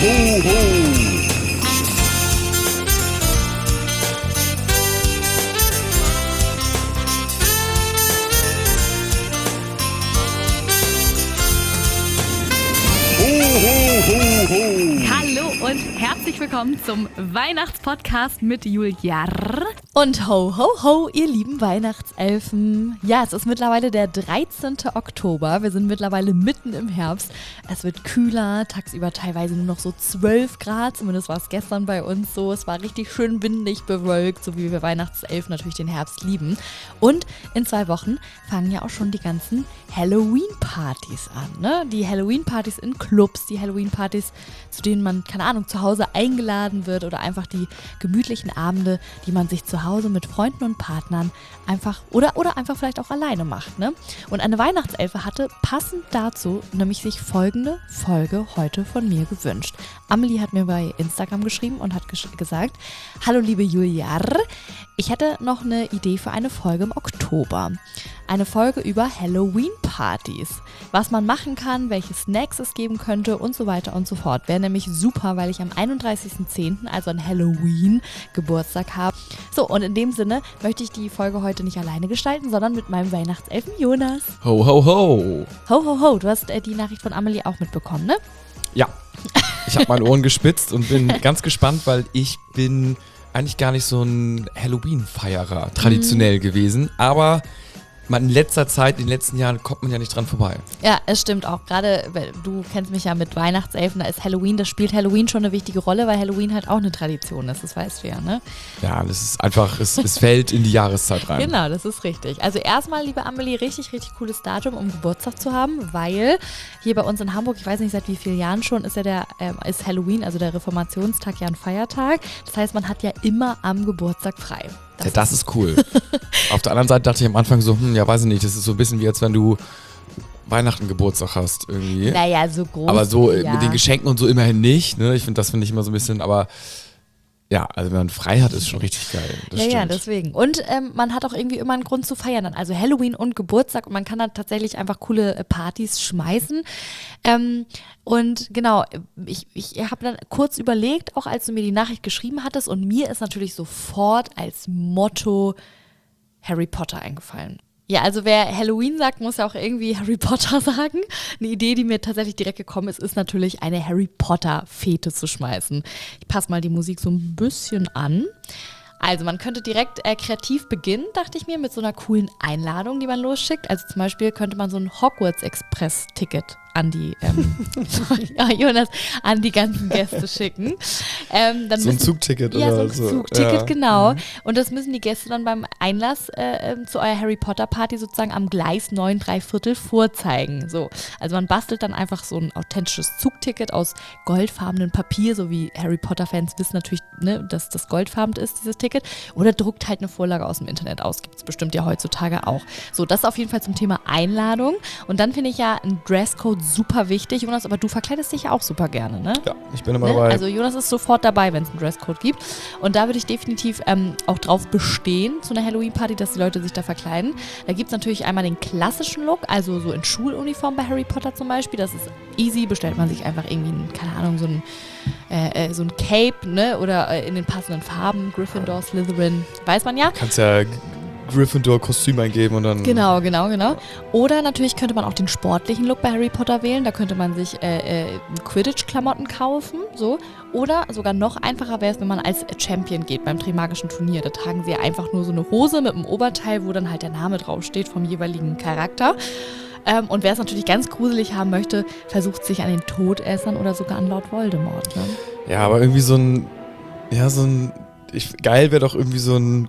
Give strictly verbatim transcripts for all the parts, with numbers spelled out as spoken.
ho, ho. Hallo und herzlich willkommen zum Weihnachtspodcast mit Julia und ho, ho, ho, ihr lieben Weihnachtselfen. Ja, es ist mittlerweile der dreizehnte Oktober. Wir sind mittlerweile mitten im Herbst. Es wird kühler, tagsüber teilweise nur noch so zwölf Grad. Zumindest war es gestern bei uns so. Es war richtig schön windig, bewölkt, so wie wir Weihnachtselfen natürlich den Herbst lieben. Und in zwei Wochen fangen ja auch schon die ganzen Halloween-Partys an. Ne? Die Halloween-Partys in Clubs, die Halloween-Partys, zu denen man, keine Ahnung, zu Hause eingeladen wird oder einfach die gemütlichen Abende, die man sich zu Hause mit Freunden und Partnern einfach oder, oder einfach vielleicht auch alleine macht. Ne? Und eine Weihnachtselfe hatte passend dazu nämlich sich folgende Folge heute von mir gewünscht. Amelie hat mir bei Instagram geschrieben und hat gesch- gesagt, hallo liebe Julia, ich hätte noch eine Idee für eine Folge im Oktober. Eine Folge über Halloween-Partys. Was man machen kann, welche Snacks es geben könnte und so weiter und so fort. Wäre nämlich super, weil ich am einunddreißigsten zehnten, also an Halloween, Geburtstag habe. So, und in dem Sinne möchte ich die Folge heute nicht alleine gestalten, sondern mit meinem Weihnachtselfen Jonas. Ho, ho, ho. Ho, ho, ho. Du hast äh, die Nachricht von Amelie auch mitbekommen, ne? Ja. Ich habe meine Ohren gespitzt und bin ganz gespannt, weil ich bin eigentlich gar nicht so ein Halloween-Feierer traditionell mhm. gewesen, aber man in letzter Zeit, in den letzten Jahren kommt man ja nicht dran vorbei. Ja, es stimmt auch. Gerade, du kennst mich ja mit Weihnachtselfen, da ist Halloween, das spielt Halloween schon eine wichtige Rolle, weil Halloween halt auch eine Tradition ist, das weißt du ja, ne? Ja, das ist einfach, es, es fällt in die Jahreszeit rein. Genau, das ist richtig. Also erstmal, liebe Amelie, richtig, richtig cooles Datum, um Geburtstag zu haben, weil hier bei uns in Hamburg, ich weiß nicht seit wie vielen Jahren schon, ist ja der, äh, ist Halloween, also der Reformationstag ja ein Feiertag. Das heißt, man hat ja immer am Geburtstag frei. Das, ja, das ist cool. Auf der anderen Seite dachte ich am Anfang so, hm, ja, weiß ich nicht, das ist so ein bisschen wie als wenn du Weihnachten Geburtstag hast irgendwie. Naja, so groß. Aber so ja. mit den Geschenken und so immerhin nicht, ne? Ich finde, das finde ich immer so ein bisschen, aber ja, also wenn man frei hat, ist schon richtig geil. Das ja, stimmt. ja, deswegen. Und ähm, man hat auch irgendwie immer einen Grund zu feiern dann. Also Halloween und Geburtstag und man kann dann tatsächlich einfach coole äh, Partys schmeißen. Ähm, und genau, ich, ich habe dann kurz überlegt, auch als du mir die Nachricht geschrieben hattest, und mir ist natürlich sofort als Motto Harry Potter eingefallen. Ja, also wer Halloween sagt, muss ja auch irgendwie Harry Potter sagen. Eine Idee, die mir tatsächlich direkt gekommen ist, ist natürlich eine Harry Potter-Fete zu schmeißen. Ich passe mal die Musik so ein bisschen an. Also man könnte direkt äh, kreativ beginnen, dachte ich mir, mit so einer coolen Einladung, die man losschickt. Also zum Beispiel könnte man so ein Hogwarts-Express-Ticket an die, ähm, ja, Jonas, an die ganzen Gäste schicken. Ähm, dann so ein müssen, Zugticket ja, oder so. so. ein Zugticket, ja. genau. Mhm. Und das müssen die Gäste dann beim Einlass äh, zu eurer Harry Potter Party sozusagen am Gleis neun drei Viertel vorzeigen. So. Also man bastelt dann einfach so ein authentisches Zugticket aus goldfarbenem Papier, so wie Harry Potter Fans wissen natürlich, ne, dass das goldfarben ist, dieses Ticket. Oder druckt halt eine Vorlage aus dem Internet aus. Gibt es bestimmt ja heutzutage auch. So, das auf jeden Fall zum Thema Einladung. Und dann finde ich ja ein Dresscode super wichtig, Jonas, aber du verkleidest dich ja auch super gerne, ne? Ja, ich bin immer ne? dabei. Also Jonas ist sofort dabei, wenn es einen Dresscode gibt. Und da würde ich definitiv ähm, auch drauf bestehen, zu einer Halloween-Party, dass die Leute sich da verkleiden. Da gibt es natürlich einmal den klassischen Look, also so in Schuluniform bei Harry Potter zum Beispiel. Das ist easy, bestellt man sich einfach irgendwie, ein, keine Ahnung, so ein, äh, äh, so ein Cape, ne? Oder äh, in den passenden Farben, Gryffindor, Slytherin, weiß man ja. Kannst ja Gryffindor-Kostüm eingeben und dann... Genau, genau, genau. Oder natürlich könnte man auch den sportlichen Look bei Harry Potter wählen. Da könnte man sich äh, äh, Quidditch-Klamotten kaufen, so. Oder sogar noch einfacher wäre es, wenn man als Champion geht beim Trimagischen Turnier. Da tragen sie ja einfach nur so eine Hose mit einem Oberteil, wo dann halt der Name draufsteht vom jeweiligen Charakter. Ähm, und wer es natürlich ganz gruselig haben möchte, versucht sich an den Todessern oder sogar an Lord Voldemort. Ne? Ja, aber irgendwie so ein... Ja, so ein... Ich, geil wäre doch irgendwie so ein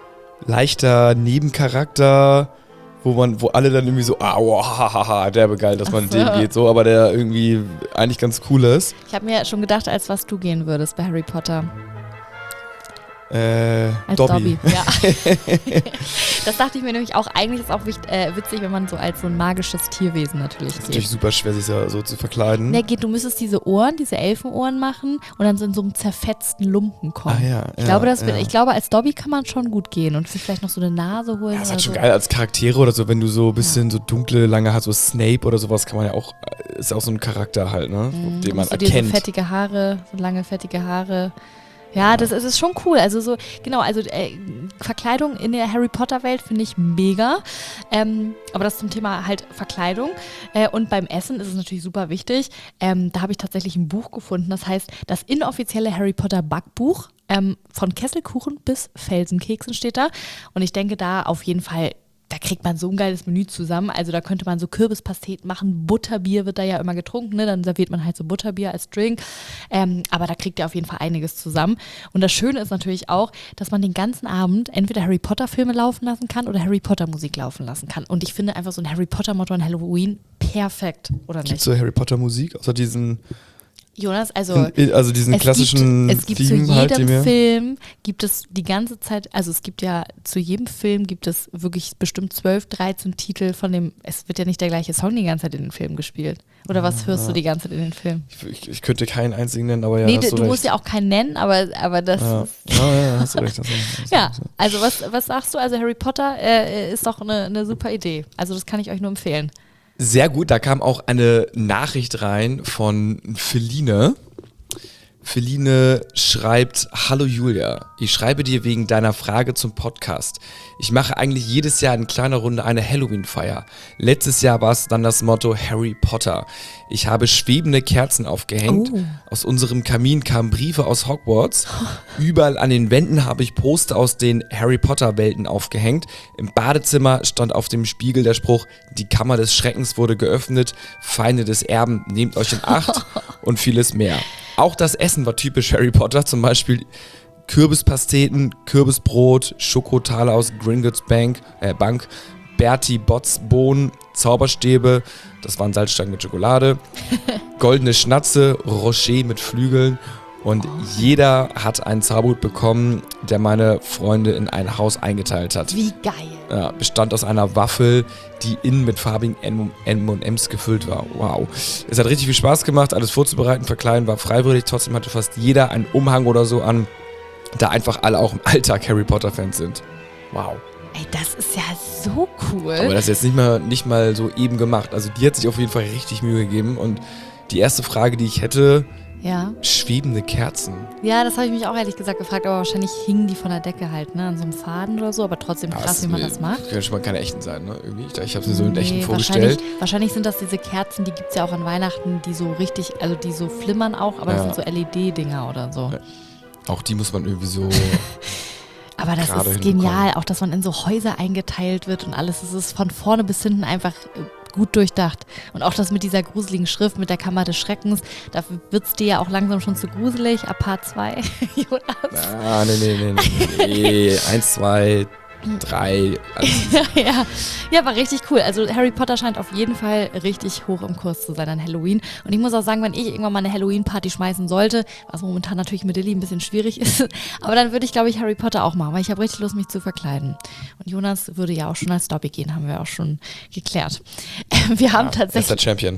leichter Nebencharakter, wo man, wo alle dann irgendwie so, ah, wow, hahaha, der geil, dass man Ach so. in den geht, so, aber der irgendwie eigentlich ganz cool ist. Ich habe mir schon gedacht, als was du gehen würdest bei Harry Potter. Äh, Als Dobby. Dobby. Ja. Das dachte ich mir nämlich auch. Eigentlich ist es auch wichtig, äh, witzig, wenn man so als so ein magisches Tierwesen natürlich Das ist geht. natürlich super schwer, sich so, so zu verkleiden. Ne, geht, du müsstest diese Ohren, diese Elfenohren machen und dann so in so einem zerfetzten Lumpen kommen. Ah, ja, ich, ja, glaube, das ja. wird, ich glaube, als Dobby kann man schon gut gehen und vielleicht noch so eine Nase holen. Ja, das ist oder halt schon so. geil als Charaktere oder so, wenn du so ein bisschen so dunkle, lange hast, so Snape oder sowas, kann man ja auch, ist ja auch so ein Charakter halt, ne, Mhm, den man musst du dir erkennt. so fettige Haare, so lange fettige Haare. Ja, das ist, ist schon cool. Also so, genau, also äh, Verkleidung in der Harry Potter-Welt finde ich mega. Ähm, aber das zum Thema halt Verkleidung. Äh, und beim Essen ist es natürlich super wichtig. Ähm, da habe ich tatsächlich ein Buch gefunden. Das heißt, das inoffizielle Harry Potter Backbuch. Ähm, von Kesselkuchen bis Felsenkeksen steht da. Und ich denke da auf jeden Fall, da kriegt man so ein geiles Menü zusammen. Also da könnte man so Kürbispasteten machen. Butterbier wird da ja immer getrunken, ne? Dann serviert man halt so Butterbier als Drink. Ähm, aber da kriegt ihr auf jeden Fall einiges zusammen. Und das Schöne ist natürlich auch, dass man den ganzen Abend entweder Harry Potter Filme laufen lassen kann oder Harry Potter Musik laufen lassen kann. Und ich finde einfach so ein Harry Potter Motto an Halloween perfekt, oder Gibt nicht? es so Harry Potter Musik, außer diesen, Jonas, also also diesen es klassischen gibt, es gibt zu Theme jedem halt, den wir- Film, gibt es die ganze Zeit, also es gibt ja, zu jedem Film gibt es wirklich bestimmt zwölf, dreizehn Titel von dem, es wird ja nicht der gleiche Song die ganze Zeit in den Filmen gespielt. Oder was hörst du die ganze Zeit in den Filmen? Ich, ich, ich könnte keinen einzigen nennen, aber ja, nee, hast du, du du recht. musst ja auch keinen nennen, aber, aber das Ja, ist, ja, ja, hast du recht. Hast du recht, hast du ja, recht. also was, was sagst du? Also Harry Potter äh, ist doch eine, eine super Idee. Also das kann ich euch nur empfehlen. Sehr gut, da kam auch eine Nachricht rein von Feline. Feline schreibt: Hallo Julia, ich schreibe dir wegen deiner Frage zum Podcast. Ich mache eigentlich jedes Jahr in kleiner Runde eine Halloween-Feier. Letztes Jahr war es dann das Motto Harry Potter. Ich habe schwebende Kerzen aufgehängt. Oh. Aus unserem Kamin kamen Briefe aus Hogwarts. Überall an den Wänden habe ich Poster aus den Harry Potter-Welten aufgehängt. Im Badezimmer stand auf dem Spiegel der Spruch: Die Kammer des Schreckens wurde geöffnet. Feinde des Erben, nehmt euch in Acht und vieles mehr. Auch das Essen war typisch Harry Potter, zum Beispiel Kürbispasteten, Kürbisbrot, Schokotale aus Gringotts Bank, äh, Bank, Bertie Botts Bohnen, Zauberstäbe, das waren Salzstangen mit Schokolade, goldene Schnatze, Rocher mit Flügeln und jeder hat einen Zauberhut bekommen, der meine Freunde in ein Haus eingeteilt hat. Wie geil. Ja, bestand aus einer Waffel, die innen mit farbigen M und M's gefüllt war. Wow. Es hat richtig viel Spaß gemacht, alles vorzubereiten, verkleiden war freiwillig. Trotzdem hatte fast jeder einen Umhang oder so an, da einfach alle auch im Alltag Harry Potter-Fans sind. Wow. Ey, das ist ja so cool. Aber das ist jetzt nicht mal, nicht mal so eben gemacht. Also die hat sich auf jeden Fall richtig Mühe gegeben. Und die erste Frage, die ich hätte: Ja. Schwebende Kerzen. Ja, das habe ich mich auch ehrlich gesagt gefragt, aber wahrscheinlich hingen die von der Decke halt, ne, an so einem Faden oder so, aber trotzdem Ja, krass, das- wie man das macht. Können schon mal keine echten sein, ne? Irgendwie. Ich, ich habe sie so in echten Nee, vorgestellt. wahrscheinlich, wahrscheinlich sind das diese Kerzen, die gibt es ja auch an Weihnachten, die so richtig, also die so flimmern auch, aber Ja. das sind so L E D-Dinger oder so. Ja. Auch die muss man irgendwie so... Aber das Gerade ist hinbekommen. genial, auch dass man in so Häuser eingeteilt wird und alles. Es ist von vorne bis hinten einfach äh, gut durchdacht. Und auch das mit dieser gruseligen Schrift, mit der Kammer des Schreckens, dafür wird es dir ja auch langsam schon zu gruselig, ab Part zwei, Jonas. Ah, nee, nee, nee, nee, nee. Eins, zwei, drei. Also, ja, ja, war richtig cool. Also Harry Potter scheint auf jeden Fall richtig hoch im Kurs zu sein an Halloween. Und ich muss auch sagen, wenn ich irgendwann mal eine Halloween-Party schmeißen sollte, was momentan natürlich mit Lilly ein bisschen schwierig ist, aber dann würde ich, glaube ich, Harry Potter auch machen, weil ich habe richtig Lust, mich zu verkleiden. Und Jonas würde ja auch schon als Dobby gehen, haben wir auch schon geklärt. Ähm, wir haben ja, er ist tatsächlich... der Champion.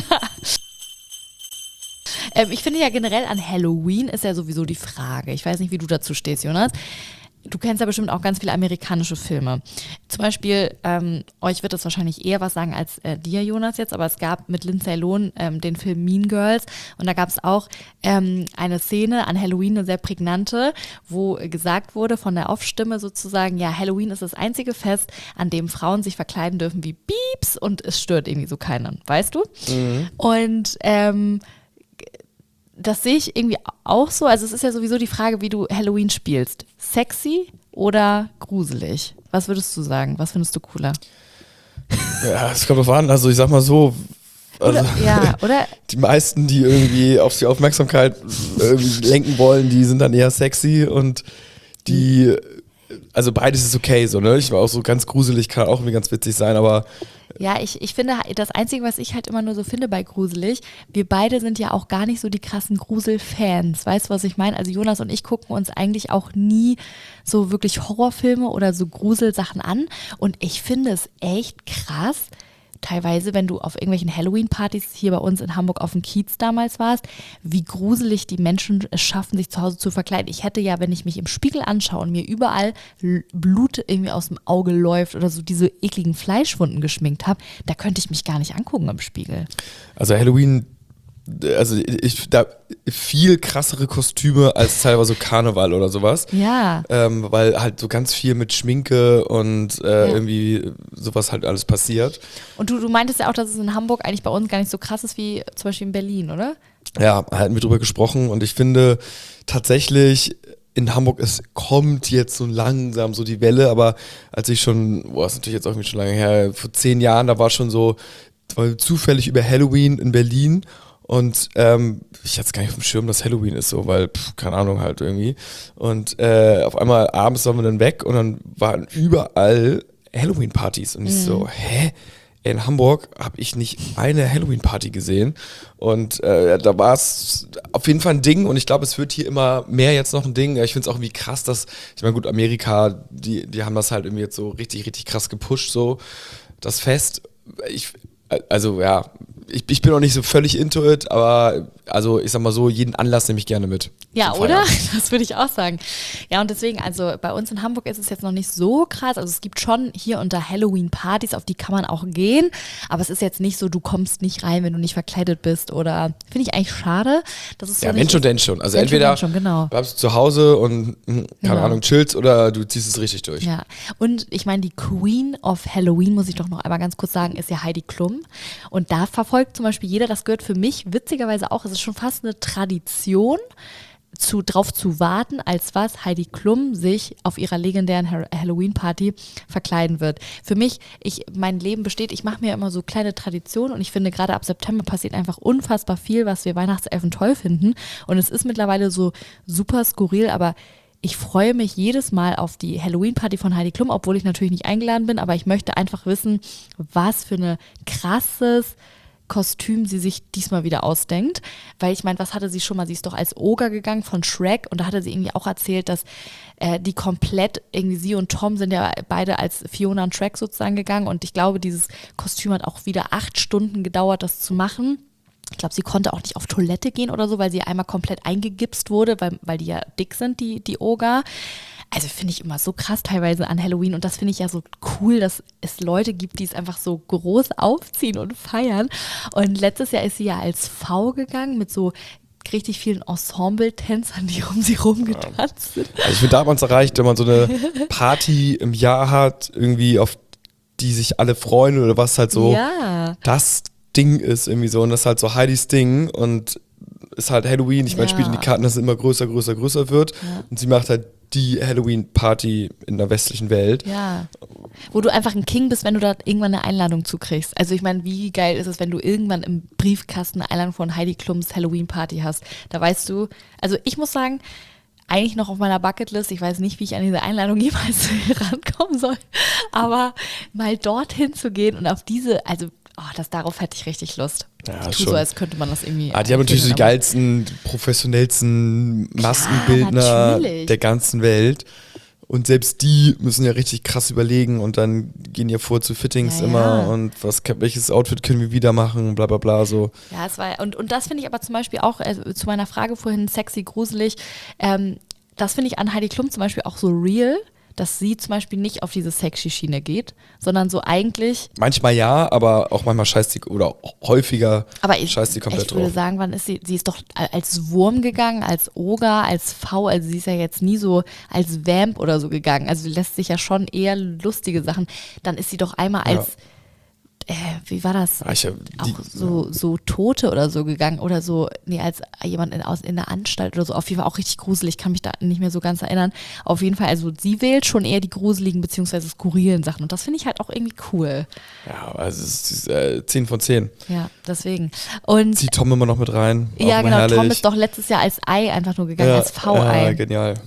Ähm, ich finde ja generell an Halloween ist ja sowieso die Frage. Ich weiß nicht, wie du dazu stehst, Jonas. Du kennst ja bestimmt auch ganz viele amerikanische Filme. Zum Beispiel, ähm, euch wird das wahrscheinlich eher was sagen als äh, dir, Jonas, jetzt, aber es gab mit Lindsay Lohan ähm, den Film Mean Girls und da gab es auch ähm, eine Szene an Halloween, eine sehr prägnante, wo gesagt wurde von der Off-Stimme sozusagen, ja, Halloween ist das einzige Fest, an dem Frauen sich verkleiden dürfen wie Pieps und es stört irgendwie so keinen, weißt du? Mhm. Und ähm, das sehe ich irgendwie auch so. Also es ist ja sowieso die Frage, wie du Halloween spielst. Sexy oder gruselig? Was würdest du sagen? Was findest du cooler? Ja, es kommt drauf an. Also ich sag mal so, also Oder, ja, oder? die meisten, die irgendwie auf die Aufmerksamkeit irgendwie lenken wollen, die sind dann eher sexy und die also beides ist okay, so, ne? Ich war auch so ganz gruselig, kann auch irgendwie ganz witzig sein, aber Ja, ich, ich finde, das Einzige, was ich halt immer nur so finde bei gruselig, wir beide sind ja auch gar nicht so die krassen Grusel-Fans. Weißt du, was ich meine? Also Jonas und ich gucken uns eigentlich auch nie so wirklich Horrorfilme oder so Gruselsachen an. Und ich finde es echt krass, teilweise, wenn du auf irgendwelchen Halloween-Partys hier bei uns in Hamburg auf dem Kiez damals warst, wie gruselig die Menschen es schaffen, sich zu Hause zu verkleiden. Ich hätte ja, wenn ich mich im Spiegel anschaue und mir überall L- Blut irgendwie aus dem Auge läuft oder so diese ekligen Fleischwunden geschminkt habe, da könnte ich mich gar nicht angucken im Spiegel. also Halloween, also ich da viel krassere Kostüme als teilweise so Karneval oder sowas. Ja. Ähm, weil halt so ganz viel mit Schminke und äh, Ja. irgendwie sowas halt alles passiert. Und du, du meintest ja auch, dass es in Hamburg eigentlich bei uns gar nicht so krass ist wie zum Beispiel in Berlin, oder? Ja, hatten wir drüber gesprochen und ich finde tatsächlich in Hamburg, es kommt jetzt so langsam so die Welle, aber als ich schon, boah, das ist natürlich jetzt auch irgendwie schon lange her, vor zehn Jahren, da war schon so, war zufällig über Halloween in Berlin. Und ähm, ich hatte es gar nicht auf dem Schirm, dass Halloween ist, so, weil, pff, keine Ahnung, halt irgendwie. Und äh, auf einmal abends waren wir dann weg und dann waren überall Halloween-Partys. Und ich so, hä? In Hamburg habe ich nicht eine Halloween-Party gesehen. Und äh, da war es auf jeden Fall ein Ding. Und ich glaube, es wird hier immer mehr jetzt noch ein Ding. Ich finde es auch irgendwie krass, dass, ich meine, gut, Amerika, die, die haben das halt irgendwie jetzt so richtig, richtig krass gepusht, so das Fest. Ich, also ja, ich, ich bin auch nicht so völlig into it, aber also ich sag mal so, jeden Anlass nehme ich gerne mit. Ja, zum oder? Feiern. Das würde ich auch sagen. Ja, und deswegen, also bei uns in Hamburg ist es jetzt noch nicht so krass. Also es gibt schon hier unter Halloween-Partys, auf die kann man auch gehen. Aber es ist jetzt nicht so, du kommst nicht rein, wenn du nicht verkleidet bist. Oder finde ich eigentlich schade. Das ist so Ja, nicht- wenn schon, denn schon. Also Wenn schon, entweder denn schon, genau. bleibst du zu Hause und, hm, keine Genau. Ahnung, chillst oder du ziehst es richtig durch. Ja, und ich meine, die Queen of Halloween, muss ich doch noch einmal ganz kurz sagen, ist ja Heidi Klum. Und da verfolgt zum Beispiel jeder, das gehört für mich witzigerweise auch, es ist schon fast eine Tradition, zu, drauf zu warten, als was Heidi Klum sich auf ihrer legendären Ha- Halloween-Party verkleiden wird. Für mich, ich, mein Leben besteht, ich mache mir immer so kleine Traditionen und ich finde, gerade ab September passiert einfach unfassbar viel, was wir Weihnachtselfen toll finden. Und es ist mittlerweile so super skurril, aber ich freue mich jedes Mal auf die Halloween-Party von Heidi Klum, obwohl ich natürlich nicht eingeladen bin, aber ich möchte einfach wissen, was für ein krasses Kostüm sie sich diesmal wieder ausdenkt. Weil ich meine, was hatte sie schon mal? Sie ist doch als Oger gegangen von Shrek und da hatte sie irgendwie auch erzählt, dass äh, die komplett, irgendwie sie und Tom sind ja beide als Fiona und Shrek sozusagen gegangen und ich glaube, dieses Kostüm hat auch wieder acht Stunden gedauert, das zu machen. Ich glaube, sie konnte auch nicht auf Toilette gehen oder so, weil sie einmal komplett eingegipst wurde, weil, weil die ja dick sind, die, die Oger. Also finde ich immer so krass teilweise an Halloween und das finde ich ja so cool, dass es Leute gibt, die es einfach so groß aufziehen und feiern. Und letztes Jahr ist sie ja als V gegangen mit so richtig vielen Ensemble-Tänzern, die um sie rumgetanzt sind. Also ich finde, da hat man es erreicht, wenn man so eine Party im Jahr hat, irgendwie auf die sich alle freuen oder was halt so Ja. das Ding ist irgendwie so und das ist halt so Heidis Ding und ist halt Halloween. Ich meine, Ja. spielt in die Karten, dass es immer größer, größer, größer wird Ja. und sie macht halt die Halloween-Party in der westlichen Welt. Ja. Wo du einfach ein King bist, wenn du da irgendwann eine Einladung zukriegst. Also ich meine, wie geil ist es, wenn du irgendwann im Briefkasten eine Einladung von Heidi Klums Halloween-Party hast. Da weißt du, also ich muss sagen, eigentlich noch auf meiner Bucketlist, ich weiß nicht, wie ich an diese Einladung jemals rankommen soll, aber mal dorthin zu gehen und auf diese, also oh, das, darauf hätte ich richtig Lust. Ja, ich tue schon. so, als könnte man das irgendwie. Ah, die haben natürlich so die erfinden, aber- geilsten, professionellsten Maskenbildner natürlich. der ganzen Welt. Und selbst die müssen ja richtig krass überlegen und dann gehen ja vor zu Fittings Ja, immer ja. und was, welches Outfit können wir wieder machen, bla bla bla so. Ja, es war, und, und das finde ich aber zum Beispiel auch, also zu meiner Frage vorhin, sexy, gruselig, ähm, das finde ich an Heidi Klum zum Beispiel auch so real, dass sie zum Beispiel nicht auf diese sexy Schiene geht, sondern so eigentlich, Manchmal ja, aber auch manchmal scheißt die, oder häufiger aber ich, scheißt die komplett ich würde drauf. sagen, wann ist sie, sie ist doch als Wurm gegangen, als Oger, als V, also sie ist ja jetzt nie so als Vamp oder so gegangen, also sie lässt sich ja schon eher lustige Sachen, dann ist sie doch einmal Ja. als, äh, wie war das? Ah, ich hab die, auch so, so Tote oder so gegangen oder so, nee, als jemand in, aus, in der Anstalt oder so, auf jeden Fall auch richtig gruselig, kann mich da nicht mehr so ganz erinnern. Auf jeden Fall, also sie wählt schon eher die gruseligen beziehungsweise skurrilen Sachen und das finde ich halt auch irgendwie cool. ja, also es ist äh, zehn von zehn. Ja, deswegen. Und Zieht Tom immer noch mit rein. auch ja, immer genau, herrlich. Tom ist doch letztes Jahr als Ei einfach nur gegangen, ja, als V-Ei. Ja, genial.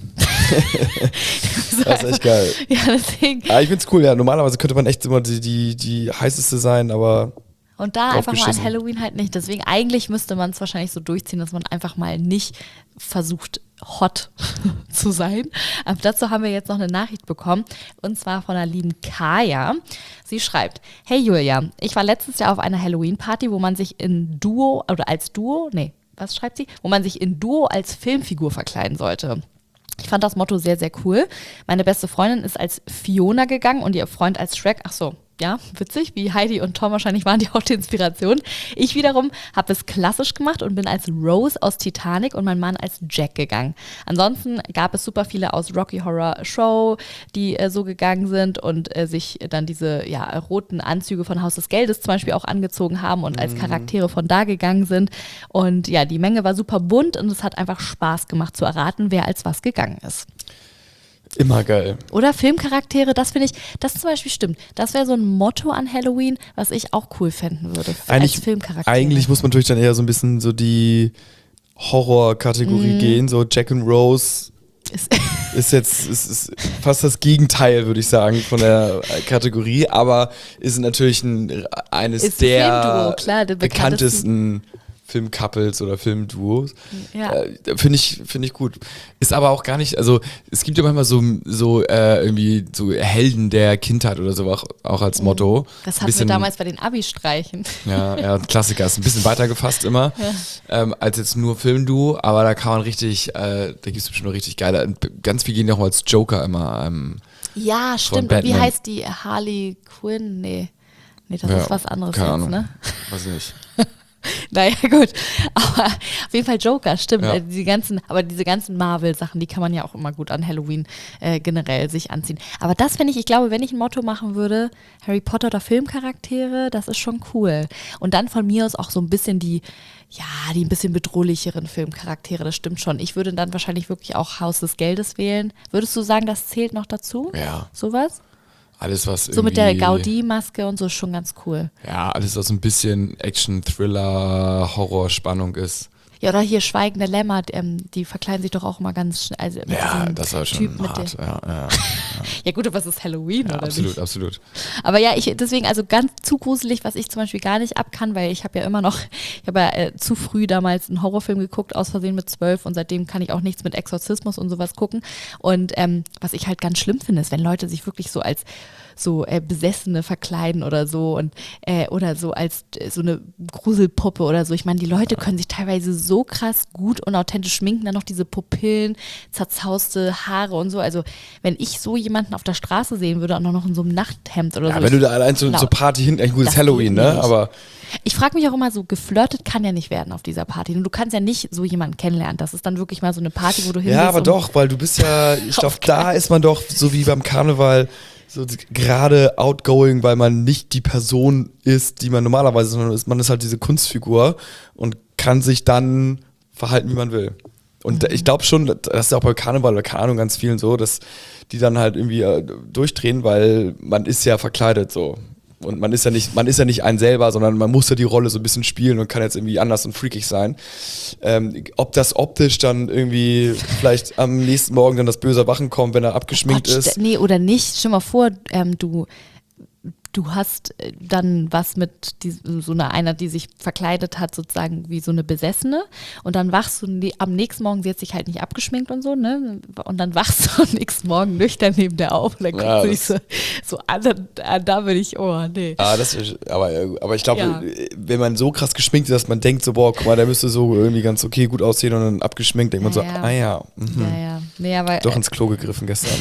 Das ist echt geil. Ja, deswegen. Ja, ich find's cool, ja. Normalerweise könnte man echt immer die, die, die heißeste sein, aber. Und da einfach mal an Aufgeschissen. Halloween halt nicht. Deswegen eigentlich müsste man es wahrscheinlich so durchziehen, dass man einfach mal nicht versucht, hot zu sein. Aber dazu haben wir jetzt noch eine Nachricht bekommen. Und zwar von der lieben Kaya. Sie schreibt: Hey Julia, ich war letztes Jahr auf einer Halloween-Party, wo man sich in Duo oder als Duo, nee, was schreibt sie? Wo man sich in Duo als Filmfigur verkleiden sollte. Ich fand das Motto sehr, sehr cool. Meine beste Freundin ist als Fiona gegangen und ihr Freund als Shrek. Ach so, ja, witzig, wie Heidi und Tom wahrscheinlich waren die auch die Inspiration. Ich wiederum habe es klassisch gemacht und bin als Rose aus Titanic und mein Mann als Jack gegangen. Ansonsten gab es super viele aus Rocky Horror Show, die äh, so gegangen sind und äh, sich dann diese ja, roten Anzüge von Haus des Geldes zum Beispiel auch angezogen haben und als Charaktere von da gegangen sind. Und ja, die Menge war super bunt und es hat einfach Spaß gemacht zu erraten, wer als was gegangen ist. Immer geil. Oder Filmcharaktere, das finde ich, das zum Beispiel stimmt. Das wäre so ein Motto an Halloween, was ich auch cool finden würde. Eigentlich, als Filmcharaktere. eigentlich muss man natürlich dann eher so ein bisschen so die Horror-Kategorie Mm. gehen. So Jack and Rose Ist, ist jetzt ist, ist fast das Gegenteil, würde ich sagen, von der Kategorie. Aber ist natürlich ein, eines Ist ein der Filmduo, klar, der bekanntesten Filmcouples oder Filmduos. Ja. Äh, Finde ich, find ich gut. Ist aber auch gar nicht, also es gibt ja manchmal so, so äh, irgendwie so Helden der Kindheit oder so auch, auch als Motto. das Ein hatten bisschen, wir damals bei den Abi-Streichen. Ja, ja, Klassiker. Ist ein bisschen weiter gefasst immer, ähm, als jetzt nur Filmduo, aber da kann man richtig, äh, da gibt es bestimmt noch richtig geile, ganz viel gehen ja auch als Joker immer. Ähm, Ja, stimmt. Und wie Batman. heißt die? Harley Quinn? Nee. Nee, das ja, ist was anderes keine jetzt, Ahnung. ne? Weiß nicht. Naja, gut. Aber auf jeden Fall Joker, stimmt. Ja. Äh, Die ganzen, aber diese ganzen Marvel-Sachen, die kann man ja auch immer gut an Halloween äh, generell sich anziehen. Aber das finde ich, ich glaube, wenn ich ein Motto machen würde, Harry Potter oder Filmcharaktere, das ist schon cool. Und dann von mir aus auch so ein bisschen die, ja, die ein bisschen bedrohlicheren Filmcharaktere, das stimmt schon. Ich würde dann wahrscheinlich wirklich auch Haus des Geldes wählen. Würdest du sagen, das zählt noch dazu? Ja, Sowas? alles was irgendwie... So mit der Gaudí-Maske und so ist schon ganz cool. Ja, alles was ein bisschen Action, Thriller, Horror, Spannung ist. Ja, oder hier Schweigende Lämmer, ähm, die verkleiden sich doch auch immer ganz schnell. Also mit Ja, diesem das war schon Typ mit hart. der, Ja, ja, ja gut, aber es ist Halloween, ja, oder absolut, nicht? absolut. Aber ja, ich deswegen, also ganz zu gruselig, was ich zum Beispiel gar nicht ab kann, weil ich habe ja immer noch, ich habe ja äh, zu früh damals einen Horrorfilm geguckt, aus Versehen mit zwölf und seitdem kann ich auch nichts mit Exorzismus und sowas gucken. Und ähm, was ich halt ganz schlimm finde, ist, wenn Leute sich wirklich so als so äh, Besessene verkleiden oder so und äh, oder so als äh, so eine Gruselpuppe oder so. Ich meine, die Leute können sich teilweise so krass gut und authentisch schminken, dann noch diese Pupillen, zerzauste Haare und so. Also wenn ich so jemanden auf der Straße sehen würde und auch noch in so einem Nachthemd oder Ja, so. wenn du da allein zur Laut. zur Party hinten, ein gutes Das Halloween, geht ne? nicht. Aber Ich frage mich auch immer so, geflirtet kann ja nicht werden auf dieser Party. Und du kannst ja nicht so jemanden kennenlernen. Das ist dann wirklich mal so eine Party, wo du hingehst. ja, aber um- doch, weil du bist ja, ich glaube, da ist man doch so wie beim Karneval so gerade outgoing, weil man nicht die Person ist, die man normalerweise ist, sondern ist, man ist halt diese Kunstfigur und kann sich dann verhalten, wie man will. Und ich glaube schon, das ist ja auch bei Karneval oder keine Ahnung, ganz vielen so, dass die dann halt irgendwie äh, durchdrehen, weil man ist ja verkleidet so. Und man ist ja nicht, man ist ja nicht ein selber, sondern man muss ja die Rolle so ein bisschen spielen und kann jetzt irgendwie anders und freakig sein. Ähm, ob das optisch dann irgendwie vielleicht am nächsten Morgen dann das böse Wachen kommt, wenn er abgeschminkt Gott, ist. st- Nee, oder nicht. Stell mal vor, ähm, du, du hast äh, dann was mit die, so einer, einer, die sich verkleidet hat, sozusagen wie so eine Besessene. Und dann wachst du ne, am nächsten Morgen, sie hat sich halt nicht abgeschminkt und so, ne? Und dann wachst du am nächsten Morgen nüchtern neben der auf und dann guckst Ja, du dich so, so an, dann, an, da würde ich, oh, nee. Ah, das ist, aber, aber ich glaube, Ja. wenn man so krass geschminkt ist, dass man denkt so, boah, guck mal, der müsste so irgendwie ganz okay gut aussehen und dann abgeschminkt, denkt man so, Ja, ja. ah ja, mhm. Ja, ja. Nee, aber, Doch ins Klo gegriffen gestern.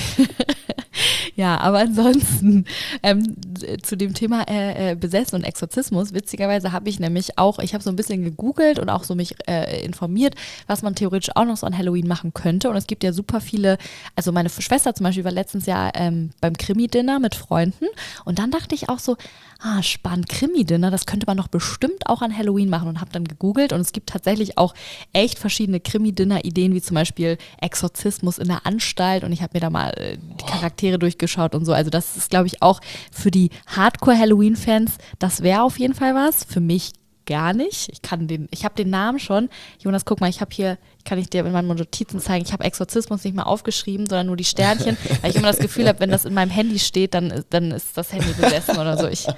Ja, aber ansonsten ähm, zu dem Thema äh, äh, Besessen und Exorzismus, witzigerweise habe ich nämlich auch, ich habe so ein bisschen gegoogelt und auch so mich äh, informiert, was man theoretisch auch noch so an Halloween machen könnte. Und es gibt ja super viele, also meine Schwester zum Beispiel war letztens Jahr ähm, beim Krimi-Dinner mit Freunden und dann dachte ich auch so, ah, spannend, Krimi-Dinner, das könnte man doch bestimmt auch an Halloween machen und habe dann gegoogelt und es gibt tatsächlich auch echt verschiedene Krimi-Dinner-Ideen, wie zum Beispiel Exorzismus in der Anstalt und ich habe mir da mal äh, die Charaktere durchgeschaut und so, also das ist, glaube ich, auch für die Hardcore-Halloween-Fans, das wäre auf jeden Fall was, für mich gar nicht. Ich kann den, ich habe den Namen schon. Jonas, guck mal, ich habe hier, kann ich dir in meinen Notizen zeigen. Ich habe Exorzismus nicht mal aufgeschrieben, sondern nur die Sternchen, weil ich immer das Gefühl habe, wenn das in meinem Handy steht, dann, dann ist das Handy besessen oder so. Ich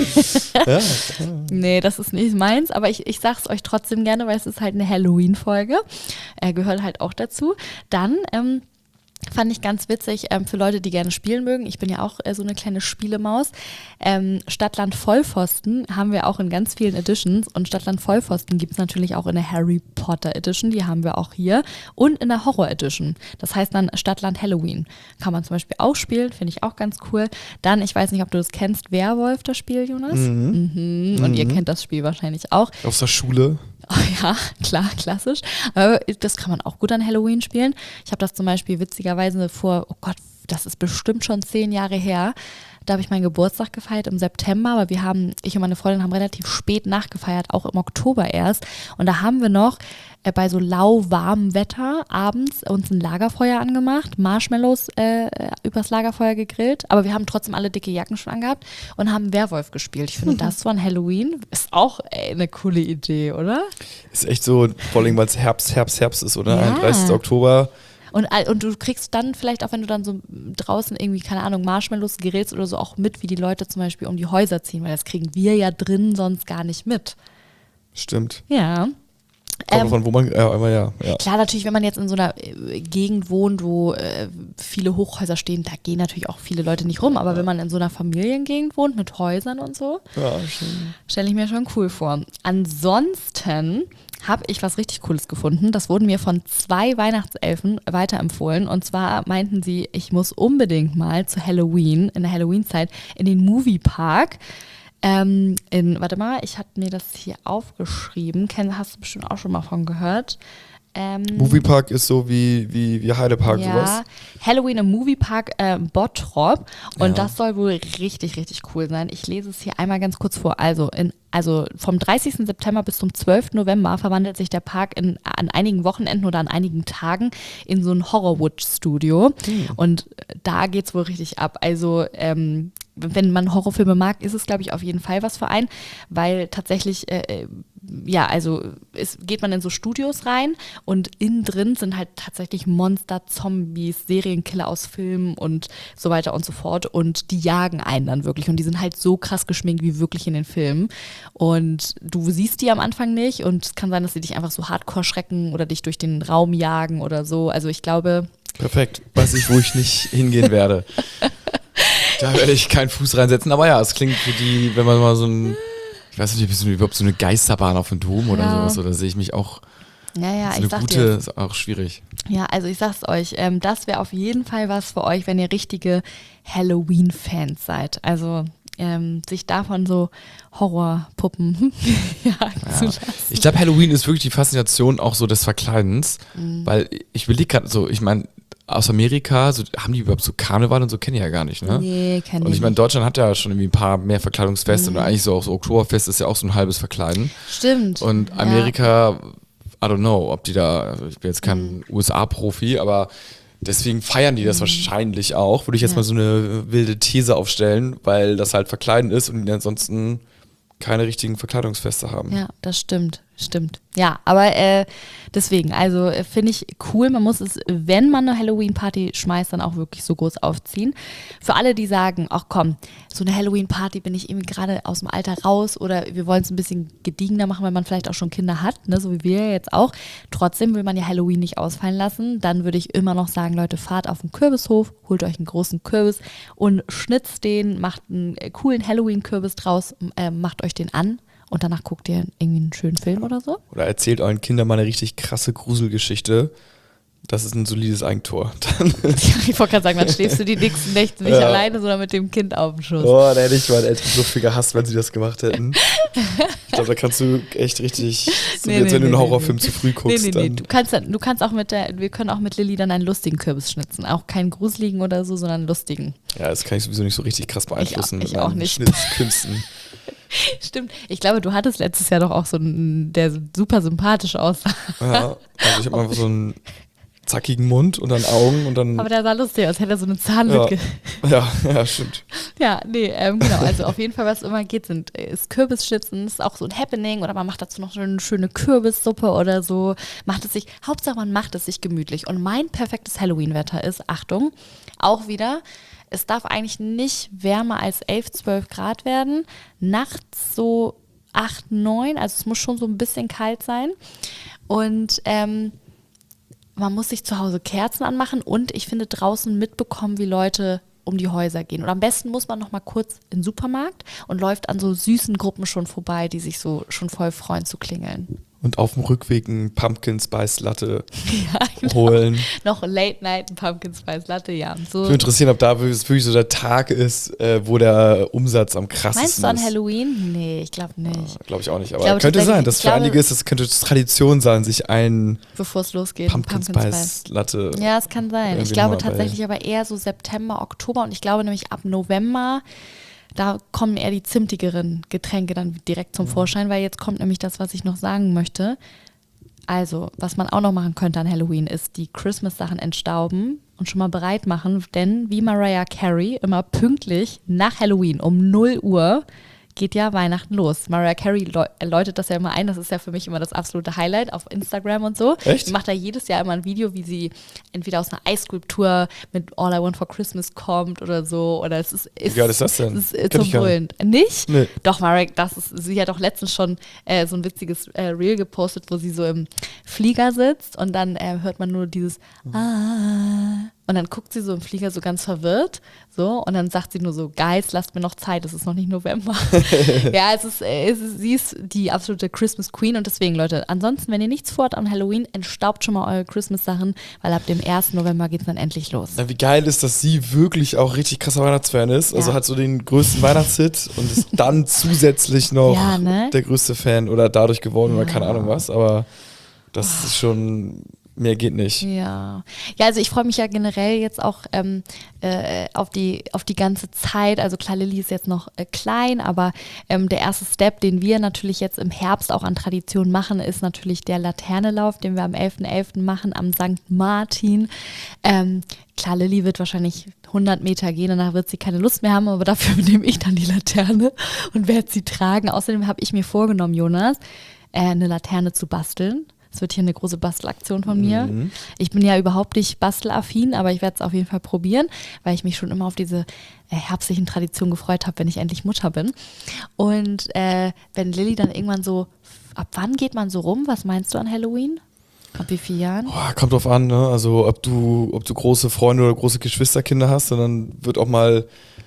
Ja. Nee, das ist nicht meins, aber ich, ich sag's euch trotzdem gerne, weil es ist halt eine Halloween-Folge. Er gehört halt auch dazu. Dann, ähm, fand ich ganz witzig, ähm, für Leute, die gerne spielen mögen. Ich bin ja auch äh, so eine kleine Spielemaus. Ähm, Stadtland Vollpfosten haben wir auch in ganz vielen Editions und Stadtland Vollpfosten gibt es natürlich auch in der Harry Potter Edition, die haben wir auch hier und in der Horror Edition. Das heißt dann Stadtland Halloween. Kann man zum Beispiel auch spielen, finde ich auch ganz cool. Dann, ich weiß nicht, ob du das kennst, Werwolf, das Spiel, Jonas? Mhm. Mhm. Und Mhm. ihr kennt das Spiel wahrscheinlich auch. Aus der Schule. Oh ja, klar, klassisch. Aber das kann man auch gut an Halloween spielen. Ich habe das zum Beispiel witzigerweise vor, oh Gott, das ist bestimmt schon zehn Jahre her. Da habe ich meinen Geburtstag gefeiert im September, aber wir haben, ich und meine Freundin haben relativ spät nachgefeiert, auch im Oktober erst. Und da haben wir noch äh, bei so lauwarmem Wetter abends uns ein Lagerfeuer angemacht, Marshmallows äh, übers Lagerfeuer gegrillt, aber wir haben trotzdem alle dicke Jacken schon angehabt und haben Werwolf gespielt. Ich finde, das so an Halloween ist auch ey, eine coole Idee, oder? Ist echt so, vor allem weil es Herbst, Herbst, Herbst ist, oder? Ja. einunddreißigsten Oktober. Und, und du kriegst dann vielleicht auch, wenn du dann so draußen irgendwie, keine Ahnung, Marshmallows grillst oder so, auch mit, wie die Leute zum Beispiel um die Häuser ziehen, weil das kriegen wir ja drin sonst gar nicht mit. Stimmt. Ja. Kommt Ähm, von wo man, ja, aber ja. ja. Klar, natürlich, wenn man jetzt in so einer äh, Gegend wohnt, wo äh, viele Hochhäuser stehen, da gehen natürlich auch viele Leute nicht rum. Aber wenn man in so einer Familiengegend wohnt mit Häusern und so, Ja, schon. stelle ich mir schon cool vor. Ansonsten habe ich was richtig Cooles gefunden. Das wurden mir von zwei Weihnachtselfen weiterempfohlen. Und zwar meinten sie, ich muss unbedingt mal zu Halloween, in der Halloween-Zeit, in den Moviepark. Ähm, in, warte mal, ich hatte mir das hier aufgeschrieben. Ken, hast du bestimmt auch schon mal von gehört. Ähm, Moviepark ist so wie, wie, wie Heidepark, ja, sowas. Halloween im Moviepark äh, Bottrop und Ja. das soll wohl richtig, richtig cool sein. Ich lese es hier einmal ganz kurz vor. Also, in, also vom dreißigsten September bis zum zwölften November verwandelt sich der Park in, an einigen Wochenenden oder an einigen Tagen in so ein Horrorwood-Studio und da geht's wohl richtig ab. Also ähm, wenn man Horrorfilme mag, ist es, glaube ich, auf jeden Fall was für einen, weil tatsächlich, äh, ja, also es, geht man in so Studios rein und innen drin sind halt tatsächlich Monster, Zombies, Serienkiller aus Filmen und so weiter und so fort und die jagen einen dann wirklich und die sind halt so krass geschminkt wie wirklich in den Filmen und du siehst die am Anfang nicht und es kann sein, dass sie dich einfach so hardcore schrecken oder dich durch den Raum jagen oder so, also ich glaube... Perfekt. Weiß ich, wo ich nicht hingehen werde. Da werde ich keinen Fuß reinsetzen. Aber ja, es klingt für die, wenn man mal so ein, ich weiß nicht, überhaupt so eine Geisterbahn auf dem Dom oder Ja. sowas, oder sehe ich mich auch. Ja, ja, so ich eine sag gute, dir. ist auch schwierig. Ja, also ich sag's euch, ähm, das wäre auf jeden Fall was für euch, wenn ihr richtige Halloween-Fans seid. Also ähm, sich davon so Horrorpuppen jagen zu lassen. Ich glaube, Halloween ist wirklich die Faszination auch so des Verkleidens, Mhm. weil ich will gerade so, ich meine, aus Amerika, so, haben die überhaupt so Karneval und so, kenne ich ja gar nicht, ne? Nee, kenn Und ich meine, nicht. Deutschland hat ja schon irgendwie ein paar mehr Verkleidungsfeste Mhm. und eigentlich so auch so Oktoberfest ist ja auch so ein halbes Verkleiden. Stimmt. Und ja. Amerika, I don't know, ob die da, also ich bin jetzt kein Mhm. U S A-Profi, aber deswegen feiern die das wahrscheinlich auch. Würde ich jetzt Ja. mal so eine wilde These aufstellen, weil das halt verkleiden ist und die ansonsten keine richtigen Verkleidungsfeste haben. Ja, das stimmt, stimmt. Ja, aber äh, deswegen, also äh, finde ich cool, man muss es, wenn man eine Halloween-Party schmeißt, dann auch wirklich so groß aufziehen. Für alle, die sagen, ach komm, so eine Halloween-Party bin ich irgendwie gerade aus dem Alter raus oder wir wollen es ein bisschen gediegener machen, weil man vielleicht auch schon Kinder hat, ne, so wie wir jetzt auch. Trotzdem will man ja Halloween nicht ausfallen lassen. Dann würde ich immer noch sagen, Leute, fahrt auf den Kürbishof, holt euch einen großen Kürbis und schnitzt den, macht einen äh, coolen Halloween-Kürbis draus, äh, macht euch den an. Und danach guckt ihr irgendwie einen schönen Film oder so. Oder erzählt euren Kindern mal eine richtig krasse Gruselgeschichte. Das ist ein solides Eigentor. Dann Ich wollte gerade sagen, dann schläfst du die nächsten Nächte nicht Ja. alleine, sondern mit dem Kind auf dem Schoß. Oh, da hätte ich meine Eltern so viel gehasst, wenn sie das gemacht hätten. Ich glaube, da kannst du echt richtig, so Nee, wie als nee, wenn du nee, einen nee, Horrorfilm nee. zu früh Nee, guckst. nee, nee. Dann Du kannst, du kannst auch mit der, wir können auch mit Lilly dann einen lustigen Kürbis schnitzen. Auch keinen gruseligen oder so, sondern einen lustigen. Ja, das kann ich sowieso nicht so richtig krass beeinflussen ich mit auch meinen nicht. Schnitzkünsten. Stimmt. Ich glaube, du hattest letztes Jahr doch auch so einen, der super sympathisch aussah. Ja, also ich habe einfach so einen zackigen Mund und dann Augen und dann. Aber der sah lustig aus, hätte er so eine ja, Zahnlücke. ja, ja, stimmt. Ja, nee, ähm, genau. Also auf jeden Fall, was immer geht, sind ist Kürbisschnitzen, ist auch so ein Happening oder man macht dazu noch so eine schöne Kürbissuppe oder so. Macht es sich, Hauptsache man macht es sich gemütlich. Und mein perfektes Halloween-Wetter ist, Achtung, auch wieder, es darf eigentlich nicht wärmer als elf, zwölf Grad werden. Nachts so acht, neun, also es muss schon so ein bisschen kalt sein. Und ähm, man muss sich zu Hause Kerzen anmachen und ich finde draußen mitbekommen, wie Leute um die Häuser gehen. Und am besten muss man noch mal kurz in den Supermarkt und läuft an so süßen Gruppen schon vorbei, die sich so schon voll freuen zu klingeln. Und auf dem Rückweg ein Pumpkin Spice Latte Ja, genau. holen. Noch Late Night, ein Pumpkin Spice Latte, ja. So. Ich würde interessieren, ob da wirklich so der Tag ist, äh, wo der Umsatz am krassesten ist. Meinst du an Halloween? Nee, ich glaube nicht. Ja, glaube ich auch nicht. Aber glaube könnte tatsächlich- sein, dass ich für glaube- einige ist, das könnte Tradition sein, sich ein Bevor es losgeht. ein Pumpkin, Spice Latte. Ja, es kann sein. irgendwie Ich glaube mal bei- tatsächlich aber eher so September, Oktober und ich glaube nämlich ab November, da kommen eher die zimtigeren Getränke dann direkt zum Vorschein, weil jetzt kommt nämlich das, was ich noch sagen möchte. Also, was man auch noch machen könnte an Halloween, ist die Christmas-Sachen entstauben und schon mal bereit machen, denn wie Mariah Carey immer pünktlich nach Halloween um null Uhr geht ja Weihnachten los. Mariah Carey läu- läutet das ja immer ein, das ist ja für mich immer das absolute Highlight auf Instagram und so. Echt? Sie macht da jedes Jahr immer ein Video, wie sie entweder aus einer Eisskulptur mit All I Want for Christmas kommt oder so. Oder es ist, ist, Wie geil ist das denn? Es ist äh, Kenn zum ich gar Brüllen. Nicht? Nee. Doch, Mariah, das ist, sie hat auch letztens schon äh, so ein witziges äh, Reel gepostet, wo sie so im Flieger sitzt und dann äh, hört man nur dieses Ah. Und dann guckt sie so im Flieger so ganz verwirrt, so, und dann sagt sie nur so, Guys, lasst mir noch Zeit, es ist noch nicht November. Ja, es ist, äh, es ist, sie ist die absolute Christmas Queen und deswegen, Leute, ansonsten, wenn ihr nichts vorhabt an Halloween, entstaubt schon mal eure Christmas-Sachen, weil ab dem ersten November geht es dann endlich los. Na, wie geil ist, dass sie wirklich auch richtig krasser Weihnachtsfan ist. Also Ja. hat so den größten Weihnachtshit und ist dann zusätzlich noch Ja, ne? der größte Fan oder dadurch geworden oder Ja. keine Ahnung was. Aber das ist schon, mehr geht nicht. Ja, ja, also ich freue mich ja generell jetzt auch ähm, äh, auf, die, auf die ganze Zeit. Also klar, Lilly ist jetzt noch äh, klein, aber ähm, der erste Step, den wir natürlich jetzt im Herbst auch an Tradition machen, ist natürlich der Laternenlauf, den wir am elften elften machen, am Sankt Martin. Ähm, klar, Lilly wird wahrscheinlich hundert Meter gehen, danach wird sie keine Lust mehr haben, aber dafür nehme ich dann die Laterne und werde sie tragen. Außerdem habe ich mir vorgenommen, Jonas, äh, eine Laterne zu basteln. Es wird hier eine große Bastelaktion von mir. Mhm. Ich bin ja überhaupt nicht bastelaffin, aber ich werde es auf jeden Fall probieren, weil ich mich schon immer auf diese äh, herbstlichen Traditionen gefreut habe, wenn ich endlich Mutter bin. Und äh, wenn Lilly dann irgendwann so, ab wann geht man so rum? Was meinst du an Halloween? Ab wie vielen Jahren? Boah, kommt drauf an, ne? Also ob du, ob du große Freunde oder große Geschwisterkinder hast, und dann wird auch mal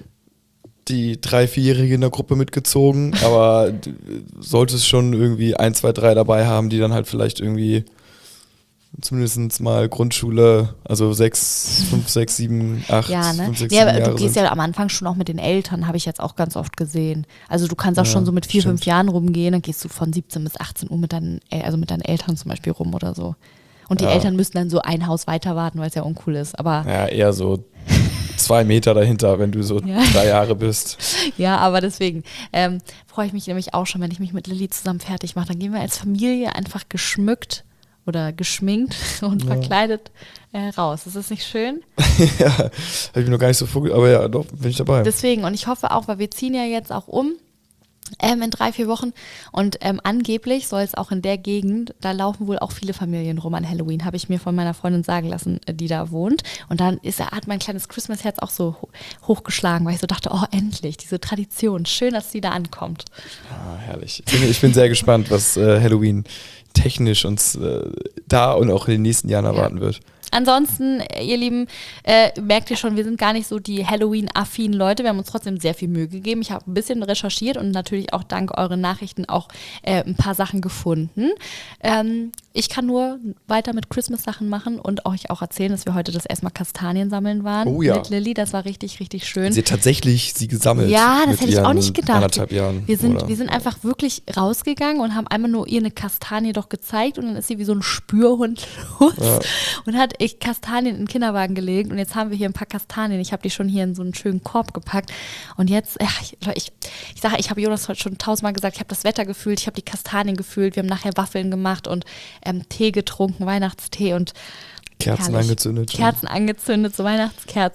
die drei-, vierjährige in der Gruppe mitgezogen, aber du solltest schon irgendwie ein, zwei, drei dabei haben, die dann halt vielleicht irgendwie zumindest mal Grundschule, also sechs, fünf, sechs, sieben, acht, Ja, ne? fünf, sechs, Nee, sieben aber Jahre du gehst sind. ja am Anfang schon auch mit den Eltern, habe ich jetzt auch ganz oft gesehen. Also du kannst auch Ja, schon so mit vier, stimmt. fünf Jahren rumgehen, dann gehst du von siebzehn bis achtzehn Uhr mit deinen, El- also mit deinen Eltern zum Beispiel rum oder so. Und die Ja. Eltern müssen dann so ein Haus weiter warten, weil es ja uncool ist. Aber Ja, eher so zwei Meter dahinter, wenn du so Ja. drei Jahre bist. ja, aber deswegen ähm, freue ich mich nämlich auch schon, wenn ich mich mit Lilly zusammen fertig mache. Dann gehen wir als Familie einfach geschmückt oder geschminkt und verkleidet äh, raus. Ist das nicht schön? Ja, habe ich mir noch gar nicht so vorgestellt, aber ja, doch, bin ich dabei. Deswegen, und ich hoffe auch, weil wir ziehen ja jetzt auch um ähm, in drei, vier Wochen und ähm, angeblich soll es auch in der Gegend, da laufen wohl auch viele Familien rum an Halloween, habe ich mir von meiner Freundin sagen lassen, äh, die da wohnt. Und dann ist, hat mein kleines Christmas-Herz auch so ho- hochgeschlagen, weil ich so dachte, oh endlich, diese Tradition, schön, dass sie da ankommt. Ah, herrlich. Ich bin, ich bin sehr gespannt, was äh, Halloween technisch uns äh, da und auch in den nächsten Jahren erwarten wird. Ansonsten, ihr Lieben, äh, merkt ihr schon, wir sind gar nicht so die Halloween-affinen Leute. Wir haben uns trotzdem sehr viel Mühe gegeben. Ich habe ein bisschen recherchiert und natürlich auch dank euren Nachrichten auch äh, ein paar Sachen gefunden. Ähm, ich kann nur weiter mit Christmas-Sachen machen und euch auch erzählen, dass wir heute das erste Mal Kastanien sammeln waren Oh ja. mit Lilly. Das war richtig, richtig schön. Sie hat tatsächlich sie gesammelt. Ja, das mit hätte ich auch ihren nicht gedacht. Anderthalb Jahren. Wir sind, oder? wir sind einfach wirklich rausgegangen und haben einmal nur ihr eine Kastanie doch gezeigt und dann ist sie wie so ein Spürhund los Ja. und hat echt Kastanien in den Kinderwagen gelegt und jetzt haben wir hier ein paar Kastanien. Ich habe die schon hier in so einen schönen Korb gepackt und jetzt, ja, ich, ich, ich sage, ich habe Jonas heute schon tausendmal gesagt, ich habe das Wetter gefühlt, ich habe die Kastanien gefühlt, wir haben nachher Waffeln gemacht und ähm, Tee getrunken, Weihnachtstee und Kerzen herrlich. angezündet. Kerzen angezündet, so Weihnachtskerzen.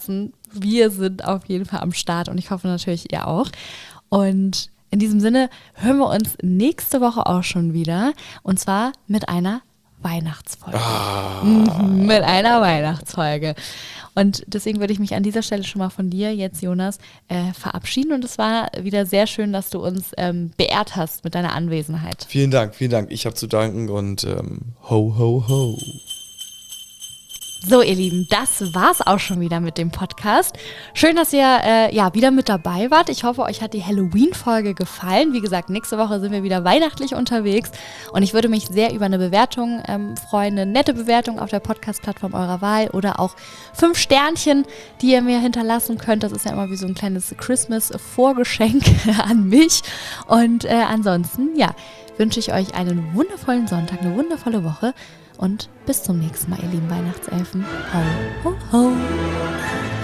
wir sind auf jeden Fall am Start und ich hoffe natürlich, ihr auch. Und in diesem Sinne hören wir uns nächste Woche auch schon wieder und zwar mit einer Weihnachtsfolge. Ah. Mhm, mit einer Weihnachtsfolge. Und deswegen würde ich mich an dieser Stelle schon mal von dir jetzt, Jonas, äh, verabschieden. Und es war wieder sehr schön, dass du uns ähm, beehrt hast mit deiner Anwesenheit. Vielen Dank, vielen Dank. Ich habe zu danken und ähm, ho, ho, ho. So, ihr Lieben, das war's auch schon wieder mit dem Podcast. Schön, dass ihr äh, ja wieder mit dabei wart. Ich hoffe, euch hat die Halloween-Folge gefallen. Wie gesagt, nächste Woche sind wir wieder weihnachtlich unterwegs und ich würde mich sehr über eine Bewertung ähm, freuen, eine nette Bewertung auf der Podcast-Plattform eurer Wahl oder auch fünf Sternchen, die ihr mir hinterlassen könnt. Das ist ja immer wie so ein kleines Christmas-Vorgeschenk an mich. Und äh, ansonsten, ja, wünsche ich euch einen wundervollen Sonntag, eine wundervolle Woche. Und bis zum nächsten Mal, ihr lieben Weihnachtselfen. Ho, ho, ho.